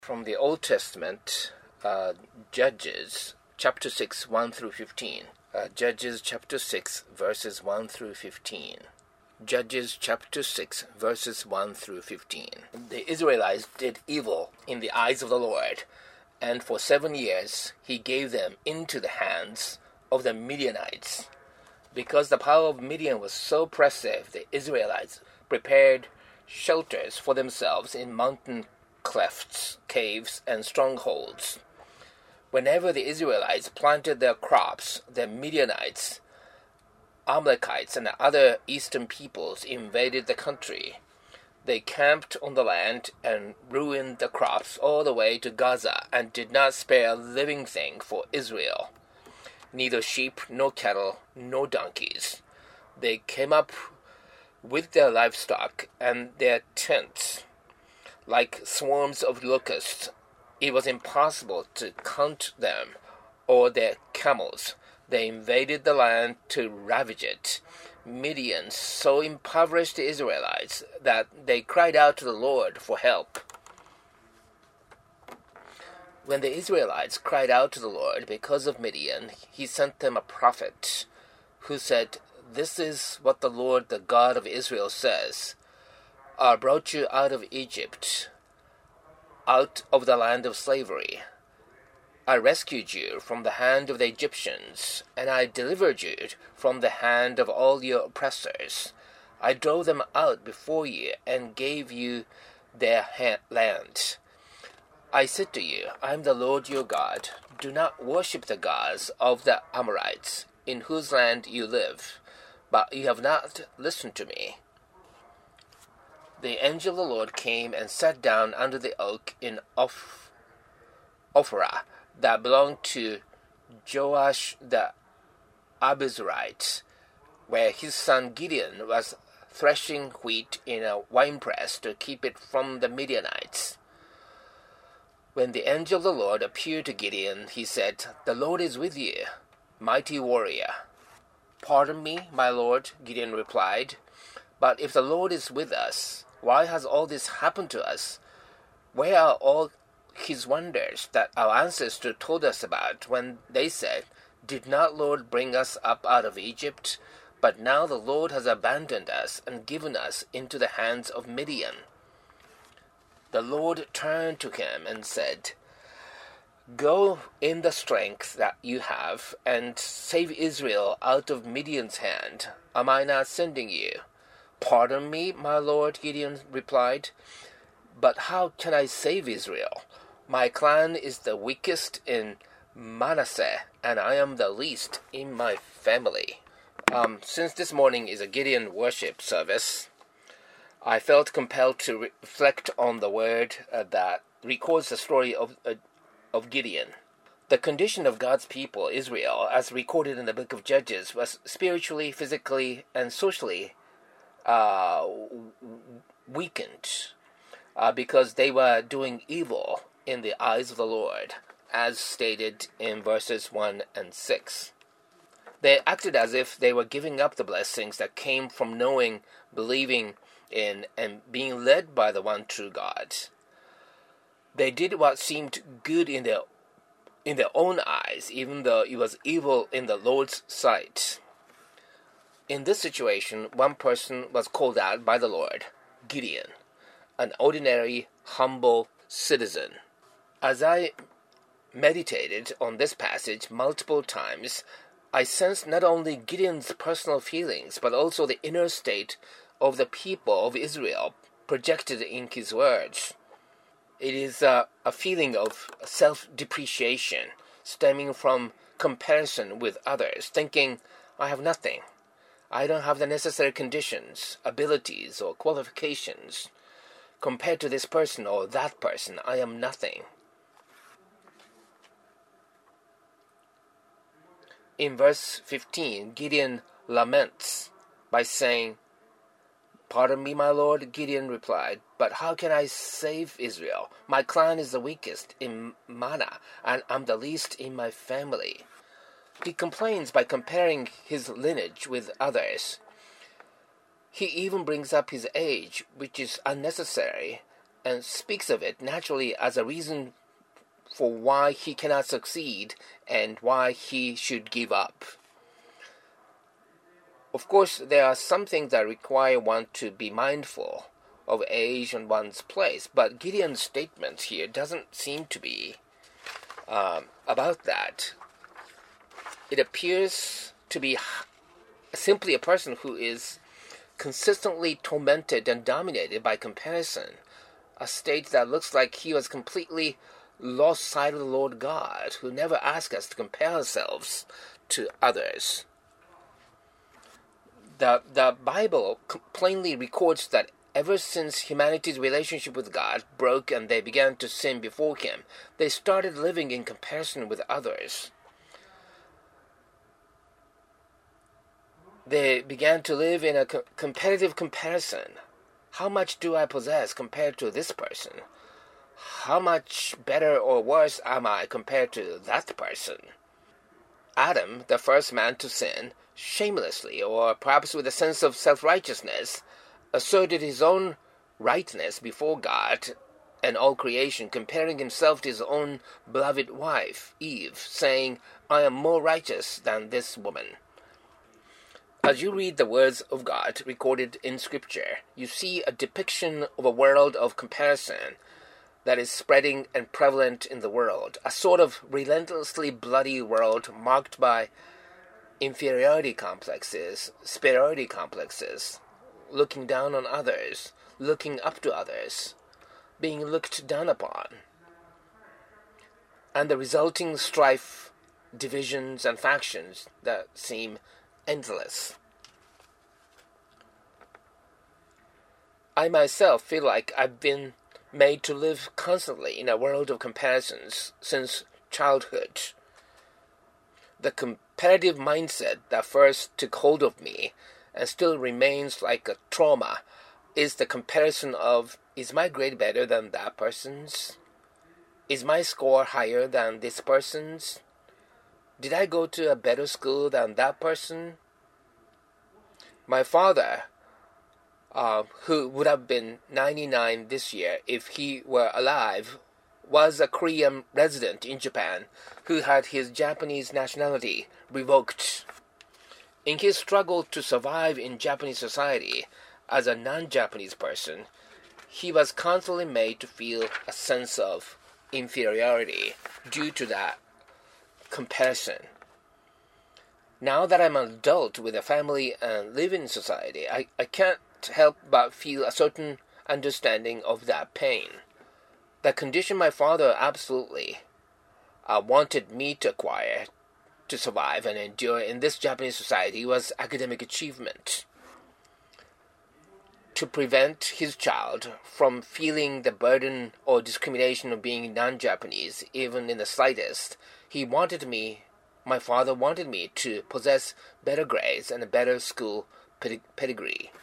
From the Old Testament, Judges chapter 6, 1 through 15. Judges chapter 6, verses 1 through 15. Judges chapter 6, verses 1 through 15. The Israelites did evil in the eyes of the Lord, and for 7 years he gave them into the hands of the Midianites. Because the power of Midian was so oppressive, the Israelites prepared shelters for themselves in mountain clefts, caves, and strongholds. Whenever the Israelites planted their crops, the Midianites, Amalekites, and other eastern peoples invaded the country. They camped on the land and ruined the crops all the way to Gaza and did not spare a living thing for Israel, neither sheep, nor cattle, nor donkeys. They came up with their livestock and their tents like swarms of locusts. It was impossible to count them or their camels. They invaded the land to ravage it. Midian so impoverished the Israelites that they cried out to the Lord for help. When the Israelites cried out to the Lord because of Midian, he sent them a prophet who said, "This is what the Lord, the God of Israel, says. I brought you out of Egypt, out of the land of slavery. I rescued you from the hand of the Egyptians, and I delivered you from the hand of all your oppressors. I drove them out before you and gave you their land. I said to you, I am the Lord your God. Do not worship the gods of the Amorites, in whose land you live. But you have not listened to me." The angel of the Lord came and sat down under the oak in Ophrah that belonged to Joash the Abiezrite, where his son Gideon was threshing wheat in a winepress to keep it from the Midianites. When the angel of the Lord appeared to Gideon, he said, "The Lord is with you, mighty warrior." "Pardon me, my Lord," Gideon replied, "but if the Lord is with us, why has all this happened to us? Where are all his wonders that our ancestors told us about when they said, 'Did not Lord bring us up out of Egypt?' But now the Lord has abandoned us and given us into the hands of Midian." The Lord turned to him and said, "Go in the strength that you have and save Israel out of Midian's hand. Am I not sending you?" "Pardon me, my Lord," Gideon replied, "but how can I save Israel? My clan is the weakest in Manasseh, and I am the least in my family." Since this morning is a Gideon worship service, I felt compelled to reflect on the word that records the story of Gideon. The condition of God's people, Israel, as recorded in the book of Judges, was spiritually, physically, and socially weakened because they were doing evil in the eyes of the Lord, as stated in verses 1 and 6. They acted as if they were giving up the blessings that came from knowing, believing in, and being led by the one true God. They did what seemed good in their own eyes, even though it was evil in the Lord's sight. In this situation, one person was called out by the Lord, Gideon, an ordinary, humble citizen. As I meditated on this passage multiple times, I sensed not only Gideon's personal feelings, but also the inner state of the people of Israel projected in his words. It is a feeling of self-depreciation stemming from comparison with others, thinking, "I have nothing. I don't have the necessary conditions, abilities, or qualifications. Compared to this person or that person, I am nothing." In verse 15, Gideon laments by saying, "Pardon me, my Lord," Gideon replied, "but how can I save Israel? My clan is the weakest in Manasseh, and I'm the least in my family." He complains by comparing his lineage with others. He even brings up his age, which is unnecessary, and speaks of it naturally as a reason for why he cannot succeed and why he should give up. Of course, there are some things that require one to be mindful of age and one's place, but Gideon's statement here doesn't seem to be about that. It appears to be simply a person who is consistently tormented and dominated by comparison, a state that looks like he was completely lost sight of the Lord God, who never asked us to compare ourselves to others. The Bible plainly records that ever since humanity's relationship with God broke and they began to sin before Him, they started living in comparison with others. They began to live in a competitive comparison. How much do I possess compared to this person? How much better or worse am I compared to that person? Adam, the first man to sin, shamelessly, or perhaps with a sense of self-righteousness, asserted his own rightness before God and all creation, comparing himself to his own beloved wife, Eve, saying, "I am more righteous than this woman." As you read the words of God recorded in Scripture, you see a depiction of a world of comparison that is spreading and prevalent in the world, a sort of relentlessly bloody world marked by inferiority complexes, superiority complexes, looking down on others, looking up to others, being looked down upon, and the resulting strife, divisions, and factions that seem endless. I myself feel like I've been made to live constantly in a world of comparisons since childhood. The competitive mindset that first took hold of me and still remains like a trauma is the comparison of, is my grade better than that person's? Is my score higher than this person's? Did I go to a better school than that person? My father, who would have been 99 this year if he were alive, was a Korean resident in Japan who had his Japanese nationality revoked. In his struggle to survive in Japanese society as a non-Japanese person, he was constantly made to feel a sense of inferiority due to that comparison. Now that I'm an adult with a family and live in society, I can't help but feel a certain understanding of that pain. The condition my father absolutely wanted me to acquire to survive and endure in this Japanese society was academic achievement. To prevent his child from feeling the burden or discrimination of being non-Japanese, even in the slightest, my father wanted me to possess better grades and a better school pedigree.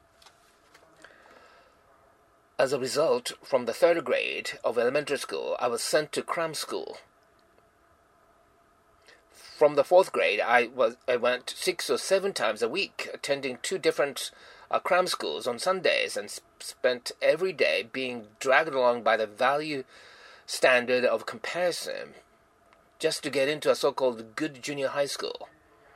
As a result, from the third grade of elementary school, I was sent to cram school. From the fourth grade, I went 6 or 7 times a week, attending 2 different cram schools on Sundays, and spent every day being dragged along by the value standard of comparison, just to get into a so-called good junior high school.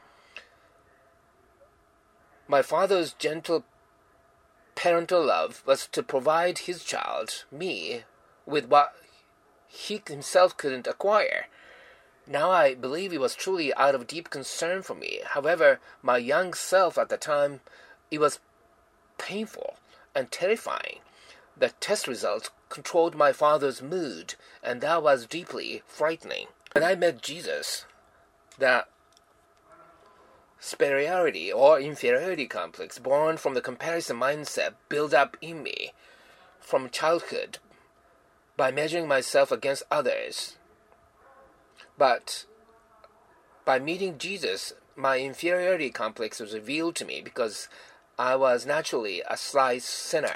My father's gentle parental love was to provide his child, me, with what he himself couldn't acquire. Now I believe it was truly out of deep concern for me. However, my young self at the time, it was painful and terrifying. The test results controlled my father's mood, and that was deeply frightening. When I met Jesus, that superiority or inferiority complex born from the comparison mindset built up in me from childhood by measuring myself against others. But by meeting Jesus, my inferiority complex was revealed to me because I was naturally a sly sinner.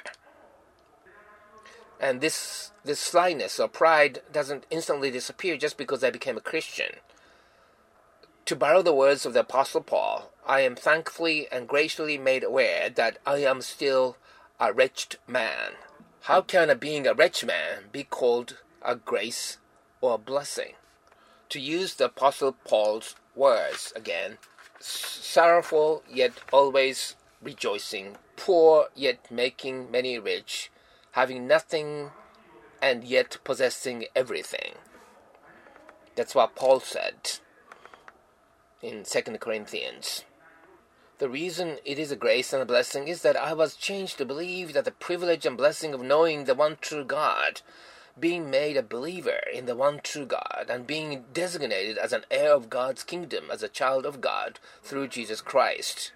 And this slyness or pride doesn't instantly disappear just because I became a Christian. To borrow the words of the Apostle Paul, I am thankfully and graciously made aware that I am still a wretched man. How can being a rich man be called a grace or a blessing? To use the Apostle Paul's words again, sorrowful yet always rejoicing, poor yet making many rich, having nothing and yet possessing everything. That's what Paul said in 2 Corinthians. The reason it is a grace and a blessing is that I was changed to believe that the privilege and blessing of knowing the one true God, being made a believer in the one true God, and being designated as an heir of God's kingdom as a child of God through Jesus Christ.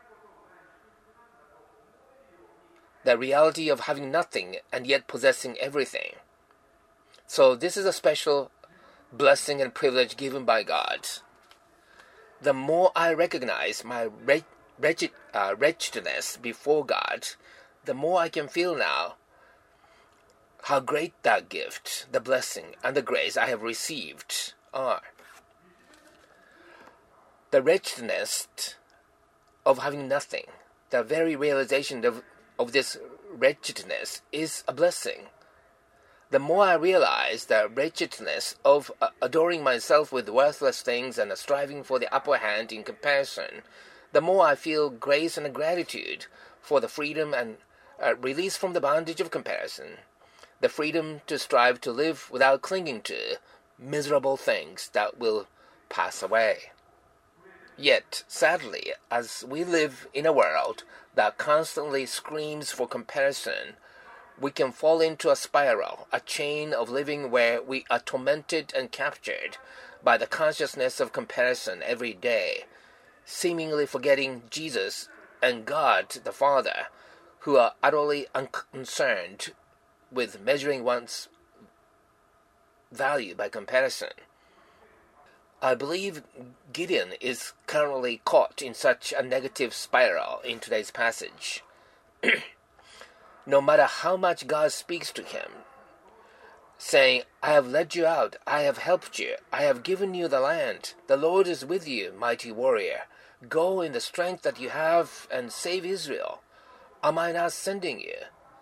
The reality of having nothing and yet possessing everything. So this is a special blessing and privilege given by God. The more I recognize my wretchedness before God, the more I can feel now how great that gift, the blessing, and the grace I have received are. The wretchedness of having nothing, the very realization of this wretchedness is a blessing. The more I realize the wretchedness of adoring myself with worthless things and striving for the upper hand in comparison, the more I feel grace and gratitude for the freedom and release from the bondage of comparison, the freedom to strive to live without clinging to miserable things that will pass away. Yet, sadly, as we live in a world that constantly screams for comparison, we can fall into a spiral, a chain of living where we are tormented and captured by the consciousness of comparison every day, seemingly forgetting Jesus and God the Father, who are utterly unconcerned with measuring one's value by comparison. I believe Gideon is currently caught in such a negative spiral in today's passage. No matter how much God speaks to him, saying, I have led you out, I have helped you, I have given you the land, the Lord is with you, mighty warrior, go in the strength that you have and save Israel, am I not sending you?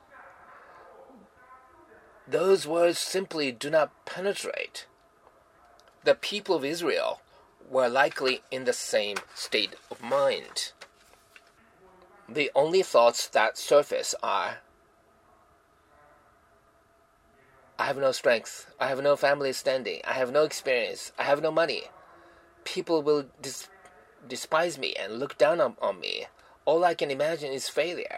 Those words simply do not penetrate. The people of Israel were likely in the same state of mind. The only thoughts that surface are, I have no strength, I have no family standing, I have no experience, I have no money. People will despise me and look down on me. All I can imagine is failure.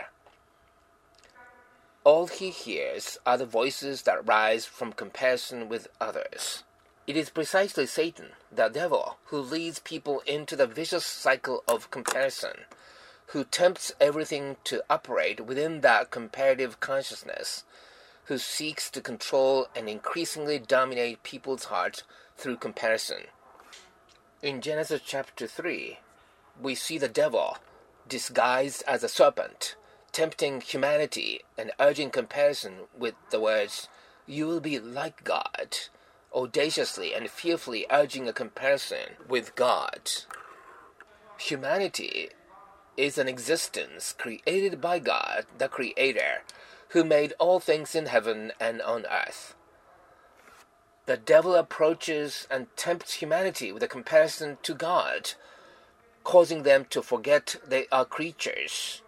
All he hears are the voices that rise from comparison with others. It is precisely Satan, the devil, who leads people into the vicious cycle of comparison, who tempts everything to operate within that comparative consciousness, who seeks to control and increasingly dominate people's hearts through comparison. In Genesis chapter 3, we see the devil, disguised as a serpent, tempting humanity and urging comparison with the words, "You will be like God," audaciously and fearfully urging a comparison with God. Humanity is an existence created by God, the Creator, who made all things in heaven and on earth. The devil approaches and tempts humanity with a comparison to God, causing them to forget they are creatures.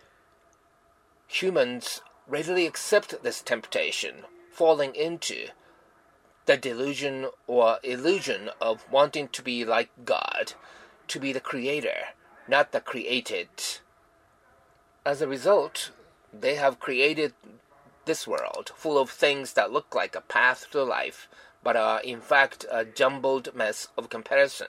Humans readily accept this temptation, falling into the delusion or illusion of wanting to be like God, to be the Creator, not the created. As a result, they have created this world full of things that look like a path to life, but are in fact a jumbled mess of comparison.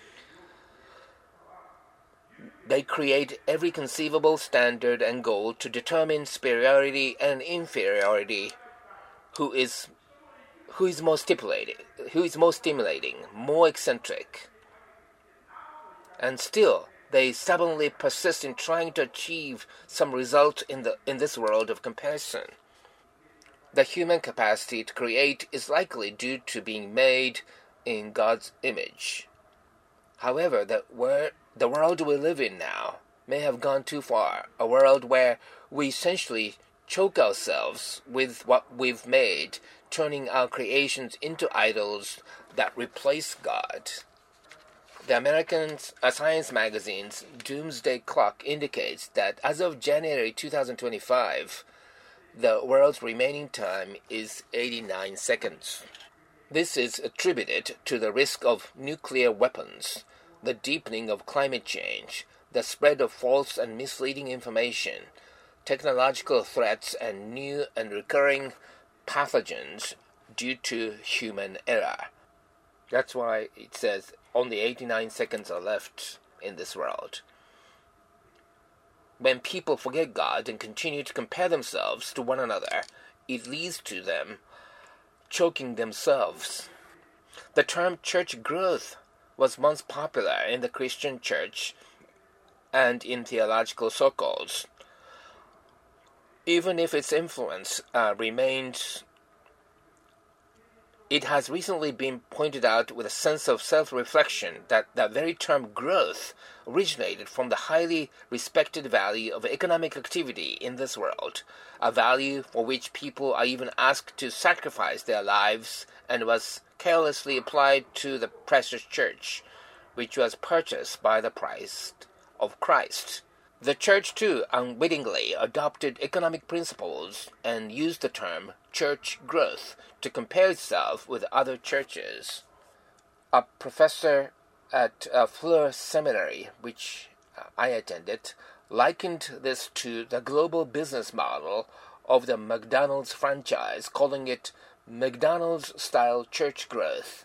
They create every conceivable standard and goal to determine superiority and inferiority, who is most stimulating, more eccentric. And still, they stubbornly persist in trying to achieve some result in this world of comparison. The human capacity to create is likely due to being made in God's image. However, the world we live in now may have gone too far, a world where we essentially choke ourselves with what we've made, turning our creations into idols that replace God. The American Science magazine's Doomsday Clock indicates that as of January 2025, the world's remaining time is 89 seconds. This is attributed to the risk of nuclear weapons, the deepening of climate change, the spread of false and misleading information, technological threats, and new and recurring pathogens due to human error. That's why it says only 89 seconds are left in this world. When people forget God and continue to compare themselves to one another, it leads to them choking themselves. The term church growth was once popular in the Christian church and in theological circles. Even if its influence remains, it has recently been pointed out with a sense of self-reflection that that very term growth originated from the highly respected value of economic activity in this world, a value for which people are even asked to sacrifice their lives, and was carelessly applied to the precious church, which was purchased by the price of Christ. The church too unwittingly adopted economic principles and used the term church growth to compare itself with other churches. A professor at Fleur Seminary, which I attended, likened this to the global business model of the McDonald's franchise, calling it McDonald's-style church growth.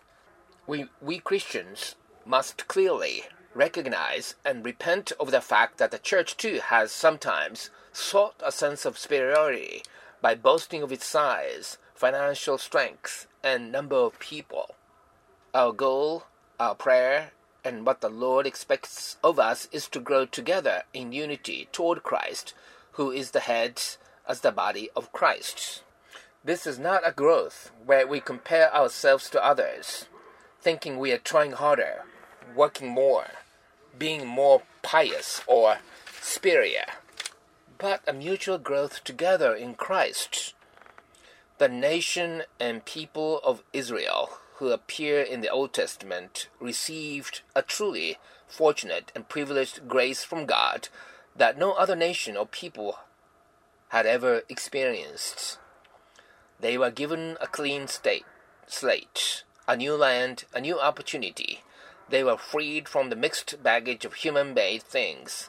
We Christians must clearly recognize and repent of the fact that the church too has sometimes sought a sense of superiority by boasting of its size, financial strength, and number of people. Our goal, our prayer, and what the Lord expects of us is to grow together in unity toward Christ, who is the head as the body of Christ. This is not a growth where we compare ourselves to others, thinking we are trying harder, working more, being more pious or superior, but a mutual growth together in Christ. The nation and people of Israel who appear in the Old Testament received a truly fortunate and privileged grace from God that no other nation or people had ever experienced. They were given a clean slate, a new land, a new opportunity. They were freed from the mixed baggage of human-made things,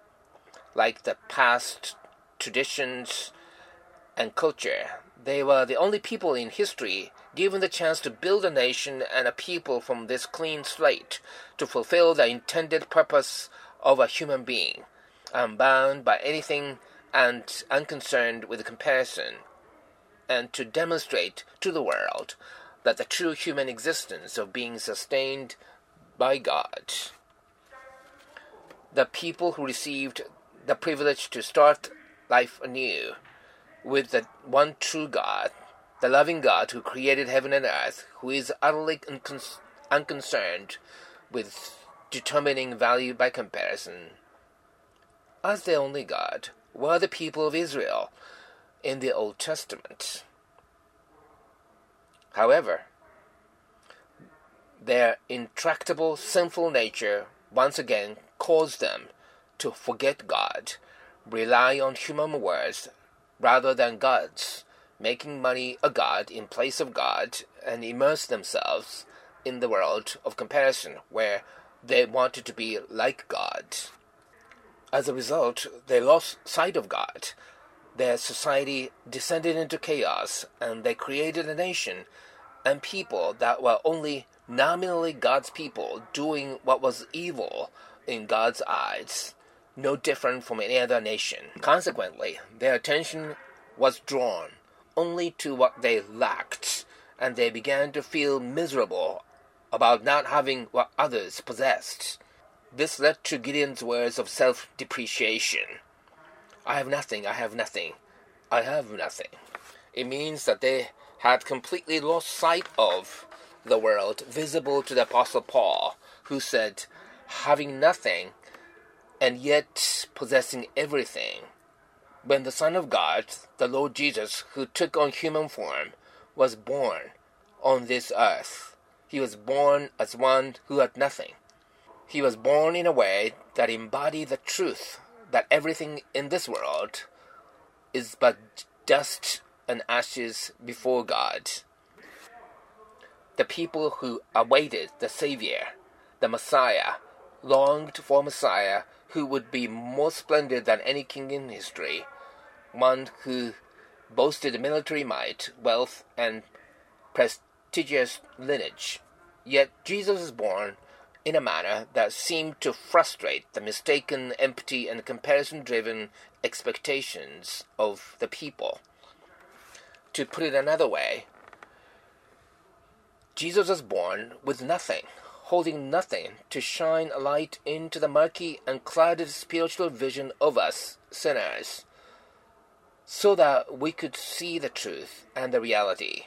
like the past traditions and culture. They were the only people in history given the chance to build a nation and a people from this clean slate to fulfill the intended purpose of a human being, unbound by anything and unconcerned with comparison, and to demonstrate to the world that the true human existence of being sustained by God. The people who received the privilege to start life anew with the one true God, the loving God who created heaven and earth, who is utterly unconcerned with determining value by comparison, as the only God, were the people of Israel in the Old Testament. However, their intractable sinful nature once again caused them to forget God, rely on human words rather than God's, making money a god in place of God, and immerse themselves in the world of comparison where they wanted to be like God. As a result, they lost sight of God. Their society descended into chaos, and they created a nation and people that were only nominally God's people, doing what was evil in God's eyes, no different from any other nation. Consequently, their attention was drawn only to what they lacked, and they began to feel miserable about not having what others possessed. This led to Gideon's words of self-depreciation. I have nothing, I have nothing, I have nothing. It means that they had completely lost sight of the world visible to the Apostle Paul, who said, having nothing and yet possessing everything, when the Son of God, the Lord Jesus, who took on human form, was born on this earth. He was born as one who had nothing. He was born in a way that embodied the truth that everything in this world is but dust and ashes before God. The people who awaited the Savior, the Messiah, longed for a Messiah who would be more splendid than any king in history, one who boasted military might, wealth, and prestigious lineage. Yet Jesus is born in a manner that seemed to frustrate the mistaken, empty, and comparison-driven expectations of the people. To put it another way, Jesus was born with nothing, holding nothing to shine a light into the murky and clouded spiritual vision of us sinners, so that we could see the truth and the reality.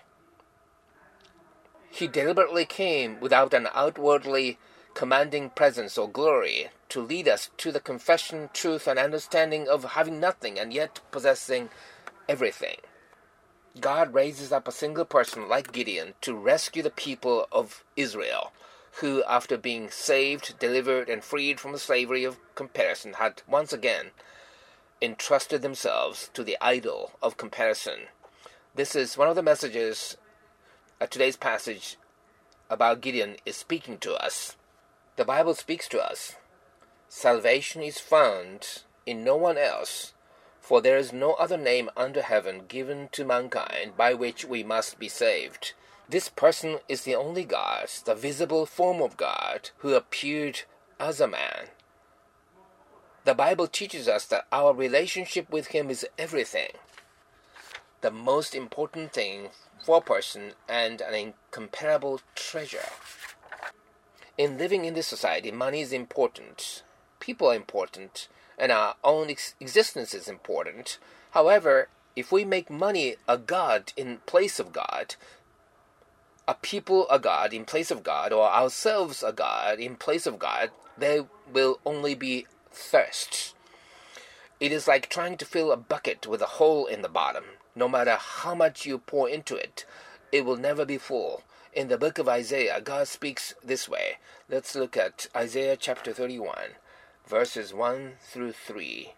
He deliberately came without an outwardly commanding presence or glory to lead us to the confession, truth, and understanding of having nothing and yet possessing everything. God raises up a single person like Gideon to rescue the people of Israel, who, after being saved, delivered, and freed from the slavery of comparison, had once again entrusted themselves to the idol of comparison. This is one of the messages today's passage about Gideon is speaking to us. The Bible speaks to us. Salvation is found in no one else, for there is no other name under heaven given to mankind by which we must be saved. This person is the only God, the visible form of God, who appeared as a man. The Bible teaches us that our relationship with Him is everything, the most important thing for a person and an incomparable treasure. In living in this society, money is important, people are important, and our own existence is important. However, if we make money a god in place of God, a people a god in place of God, or ourselves a god in place of God, there will only be thirst. It is like trying to fill a bucket with a hole in the bottom. No matter how much you pour into it, it will never be full. In the book of Isaiah, God speaks this way. Let's look at Isaiah chapter 31, verses 1 through 3,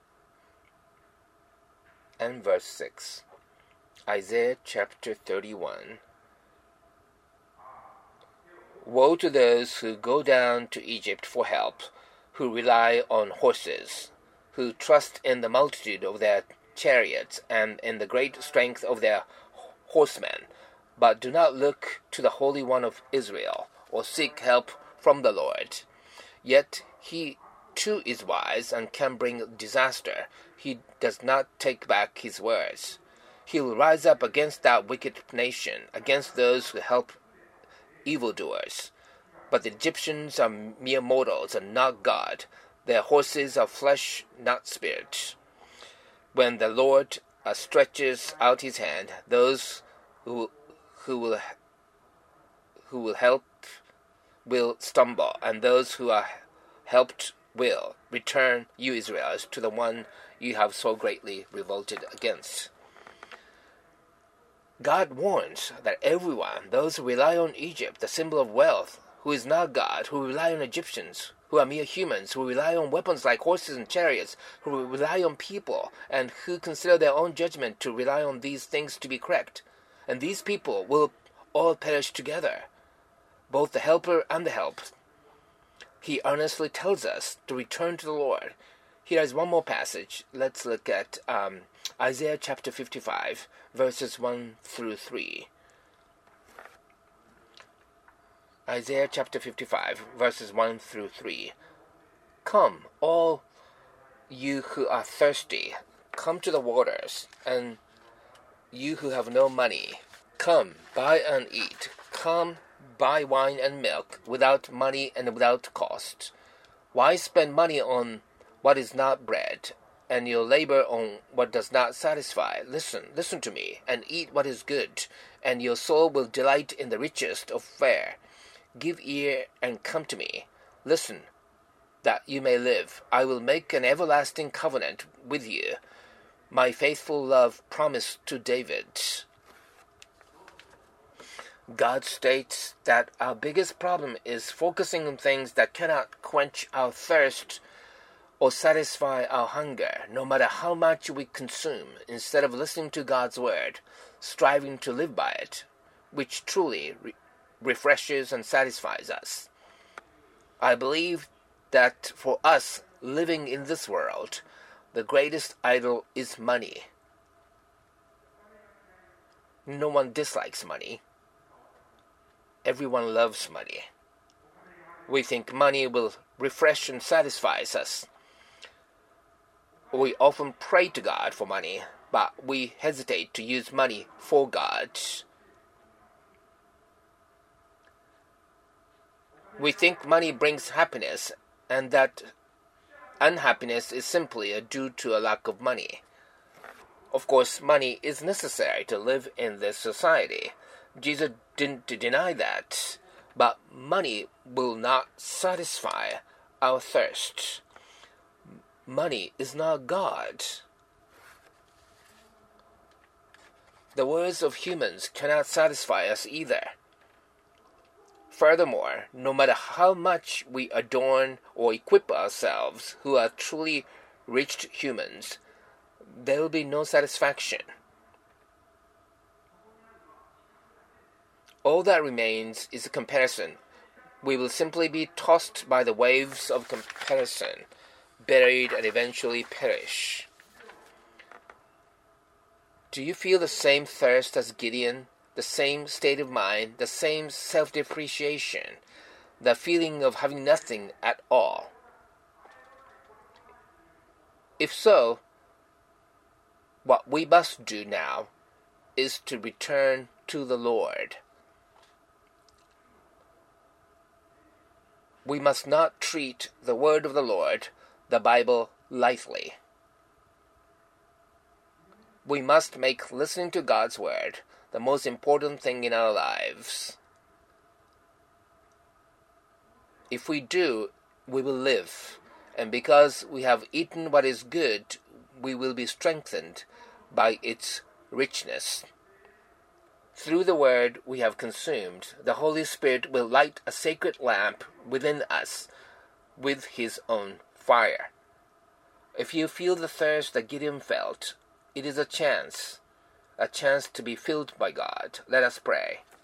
and verse 6. Isaiah chapter 31. Woe to those who go down to Egypt for help, who rely on horses, who trust in the multitude of their chariots and in the great strength of their horsemen, but do not look to the Holy One of Israel, or seek help from the Lord. Yet he too is wise and can bring disaster. He does not take back his words. He will rise up against that wicked nation, against those who help evildoers. But the Egyptians are mere mortals and not God. Their horses are flesh, not spirit. When the Lord stretches out his hand, those who will help will stumble, and those who are helped will return, you Israelites, to the one you have so greatly revolted against. God warns that everyone, those who rely on Egypt, the symbol of wealth, who is not God, who rely on Egyptians, who are mere humans, who rely on weapons like horses and chariots, who rely on people, and who consider their own judgment to rely on these things to be correct. And these people will all perish together, both the helper and the helped. He earnestly tells us to return to the Lord. Here is one more passage. Let's look at Isaiah chapter 55, verses 1 through 3. Isaiah chapter 55, verses 1 through 3. Come, all you who are thirsty, come to the waters, and you who have no money, come, buy and eat. Come, buy wine and milk, without money and without cost. Why spend money on what is not bread, and your labor on what does not satisfy? Listen to me, and eat what is good, and your soul will delight in the richest of fare. Give ear and come to me. Listen, that you may live. I will make an everlasting covenant with you, my faithful love promised to David. God states that our biggest problem is focusing on things that cannot quench our thirst or satisfy our hunger, no matter how much we consume, instead of listening to God's word, striving to live by it, which truly refreshes and satisfies us. I believe that for us living in this world, the greatest idol is money. No one dislikes money. Everyone loves money. We think money will refresh and satisfy us. We often pray to God for money, but we hesitate to use money for God. We think money brings happiness, and that unhappiness is simply due to a lack of money. Of course, money is necessary to live in this society. Jesus didn't deny that, but money will not satisfy our thirst. Money is not God. The words of humans cannot satisfy us either. Furthermore, no matter how much we adorn or equip ourselves who are truly rich humans, there will be no satisfaction. All that remains is a comparison. We will simply be tossed by the waves of comparison, buried and eventually perish. Do you feel the same thirst as Gideon, the same state of mind, the same self-depreciation, the feeling of having nothing at all? If so, what we must do now is to return to the Lord. We must not treat the word of the Lord, the Bible, lightly. We must make listening to God's word the most important thing in our lives. If we do, we will live, and because we have eaten what is good, we will be strengthened by its richness. Through the word we have consumed, the Holy Spirit will light a sacred lamp within us with his own fire. If you feel the thirst that Gideon felt, it is a chance to be filled by God. Let us pray.